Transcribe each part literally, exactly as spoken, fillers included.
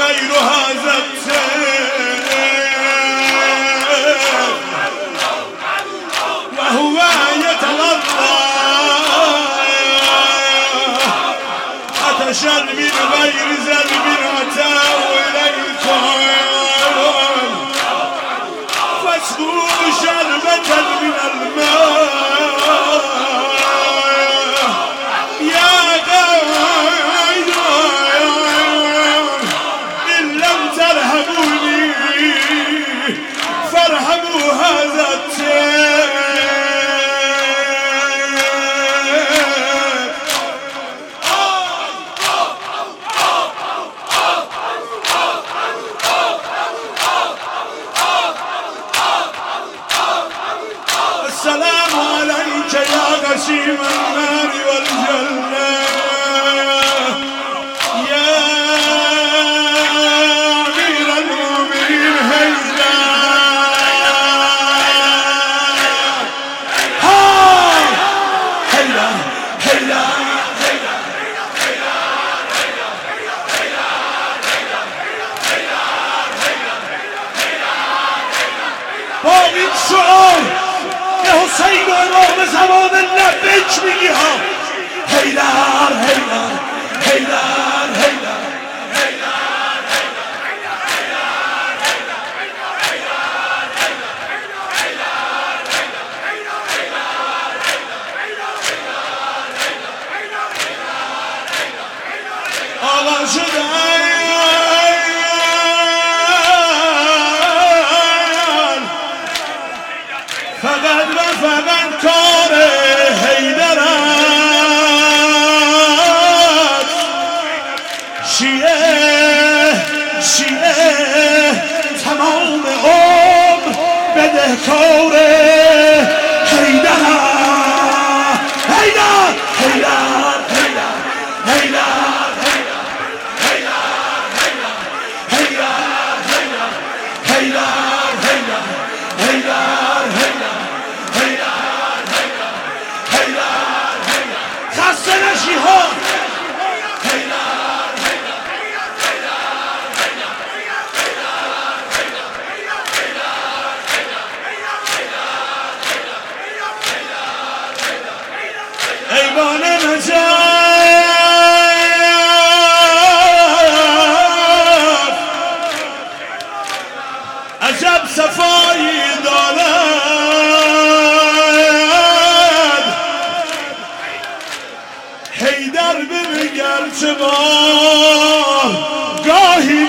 غير هذا التيف وهو يتلظى عطشا من غير ذنب أتاه إليكم فاسقوا شربة من الماء يا قوم إن لم ترحموني فارحموا هذا التيف. السلام عليك يا غشيم النار والجنة يا أمير المؤمنين هيدا ها هيدا هيدا با این شعار حسین و امام زمان لبیک میگی ها حیدر حیدر حیدر حیدر آقا شدن فقط و فقط کار حیدر است شیعه شیعه تمام عمر بدهکار حیدر است حیدر حیدر حیدر حیدر ایوان نجف عجب صفایی دارد حیدر ببگر چه بار گاهی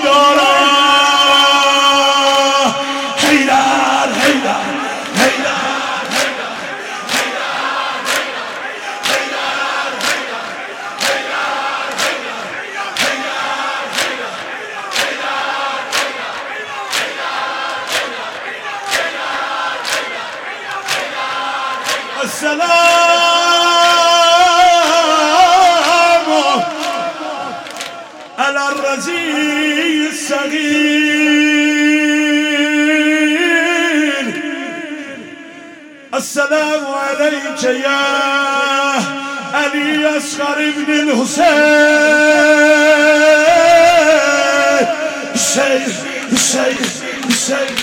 دارد حیدر حیدر السلام على الرزي الصغير السلام عليك يا علي أصغر ابن الحسين حسين حسين حسين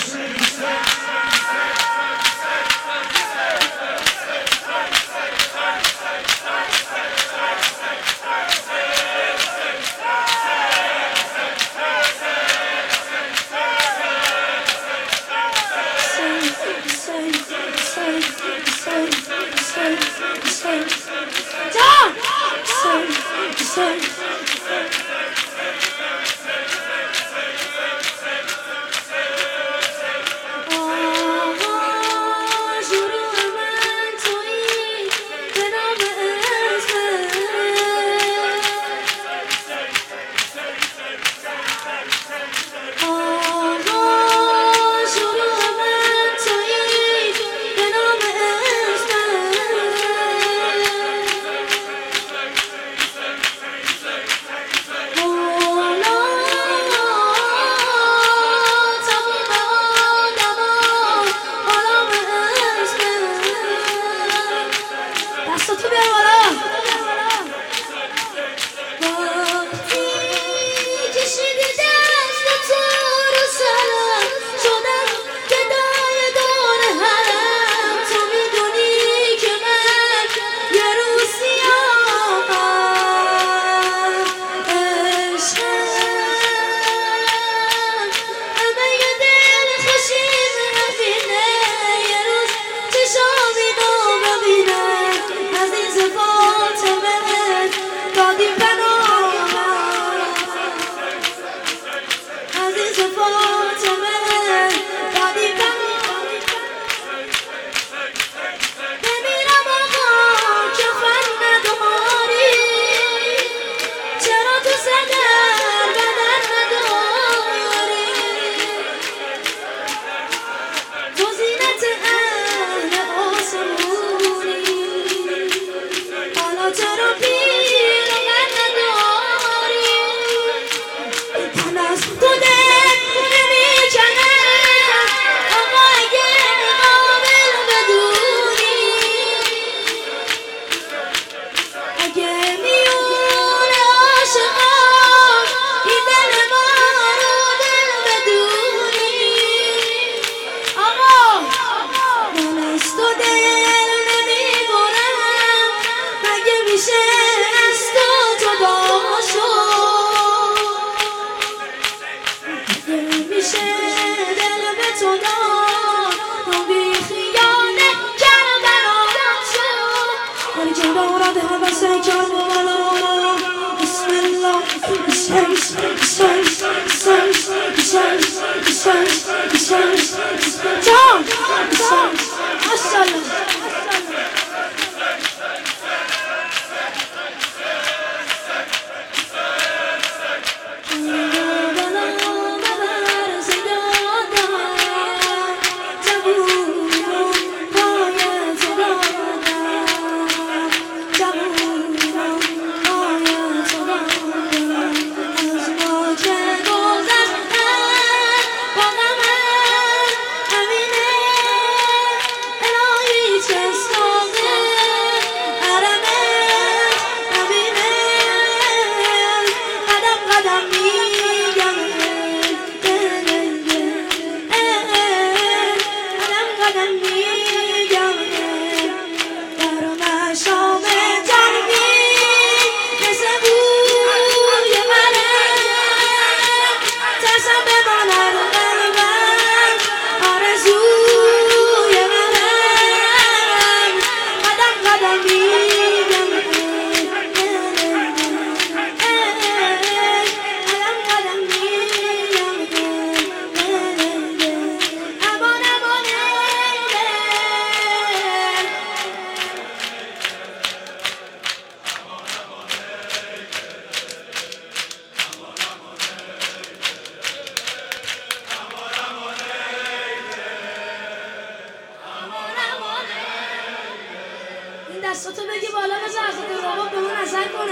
دستاتو بگی بالا بذار حضرت رباب به ما نظر کنه.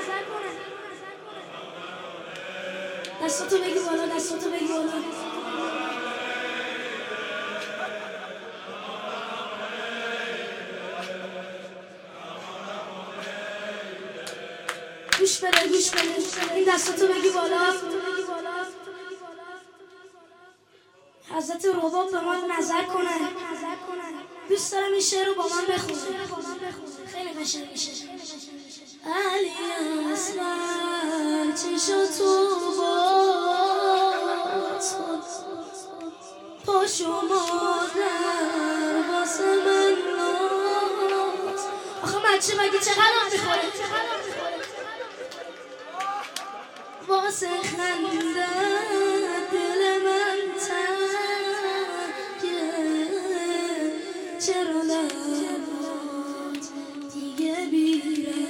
دستاتو بگی بالا، دستاتو بگی بالا. گوش بده گوش بده این دستاتو بگی بالا. حضرت رباب به ما نظر کنه. دوست دارم این شعر رو با من بخونه. خیلی قشنگ میشه. علی اصغر چشاتو باز پاشو مادر واسه من ناز. آخه بچه مگه چقدر میخوره؟ واسه خنده دل من تنگه چرا لبات دیگه بیره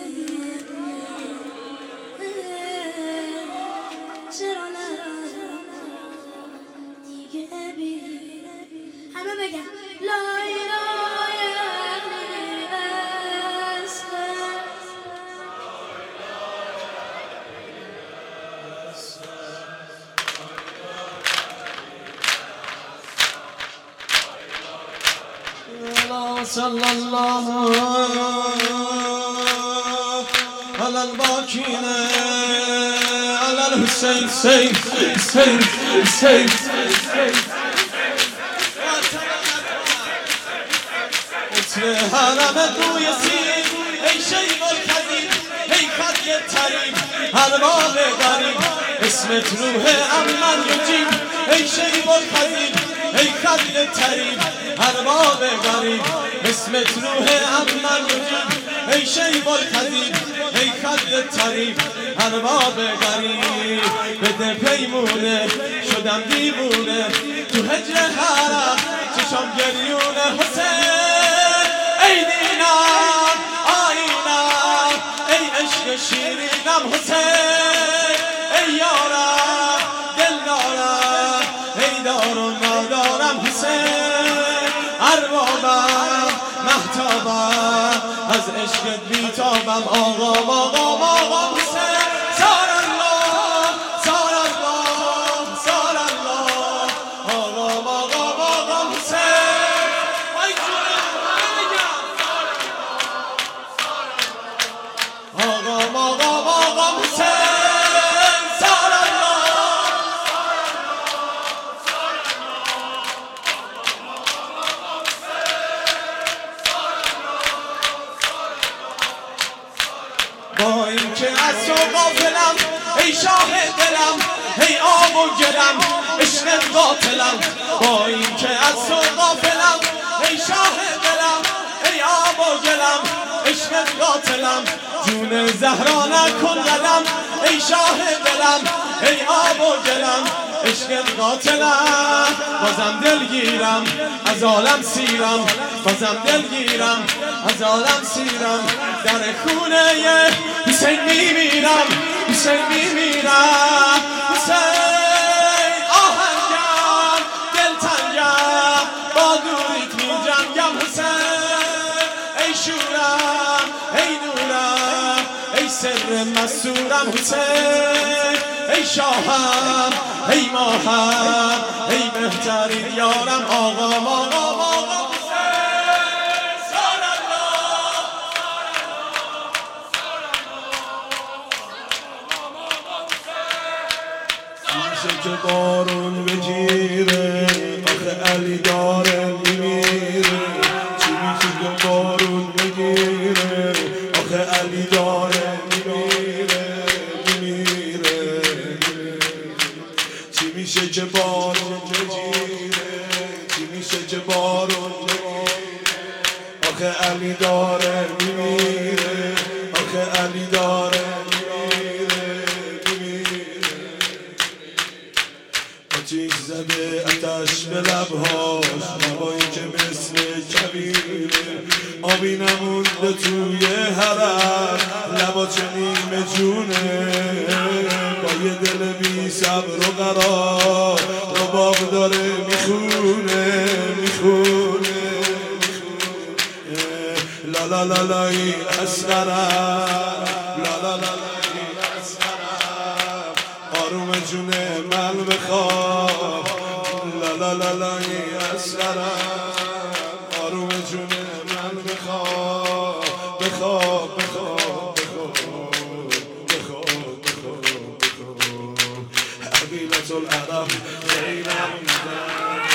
چرا لبات دیگه بیره. همه بگم لای لای صلى الله على الباكين على الحسين حسين حسين حسين قطر حرم دوی سین ای شیب الکریم ای خدی تریم ارباب غریب اسمت روح امن یجیب ای شیب الکریم ای خدی تریم ارباب غریب اسمت روح امن یجیب ای شیب الکریم ای خدی تریم ارباب غریب بده پیمونه شدم دیوونه تو هجر حرم چشم گریونه حسین ای دینم آینم ای عشق شیرینم حسین ای یارم دلدارم ای دارم ندارم حسین اربابم محتابم از عشقت بیتابم آقا آقا آقا حسین سار الله سار الله سار الله آقا آقا آقا حسین ای جونم آقا آقا آقا حسین سار با این که از تو غافلم ای شاه دلم ای آب و گلم عشقت قاتلم با این که از تو غافلم ای شاه دلم ای آب و گلم عشقت قاتلم جون زهرا نکن قدم ای شاه دلم ای آب و گلم عشقت قاتلم بازم دلگیرم از عالم سیرم بازم دلگیرم از عالم سیرم در خونه حسین میمیرم حسین میمیرم حسین آهنگم دلتنگم با دوریت میجنگم حسین ای شورم ای نورم ای سر مسورم حسین ای شاهم ای ماهم ای بهترین یارم آقا آقا آقا میشه که بارون بگیره آخه علی داره میمیره چی میشه که بارون بگیره آخه علی داره میمیره میمیره چی میشه که بارون بگیره چی میشه که بارون بگیره آخه علی داره میمیره آخه علی داره آتیش زده آتش به لبهاش نبایی که مثل کبیره آبی نمونده توی حرم لبا چه نیمه جونه با یه دل بی صبر و قرار رباب داره میخونه میخونه لا لا لا لا لای اصغرم لا لا لا لای اصغرم آروم جون من بخواب لا لا لا لای اصغرم آروم جون من بخواب بخواب بخواب بخواب بخواب بخواب بخواب حبیلت العرب غیرم